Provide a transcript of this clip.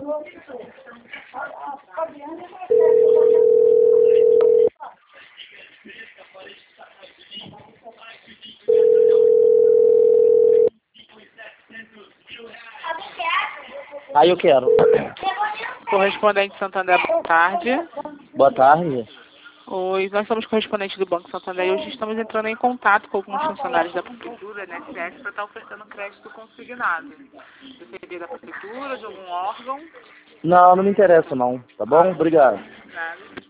Aí eu quero. Correspondente Santander, boa tarde. Boa tarde. Oi, nós somos correspondentes do Banco Santander e hoje estamos entrando em contato com alguns funcionários da Prefeitura, NSS, para estar oferecendo crédito consignado. Você seria da Prefeitura, de algum órgão? Não, não me interessa não, tá bom? Obrigado. Nada.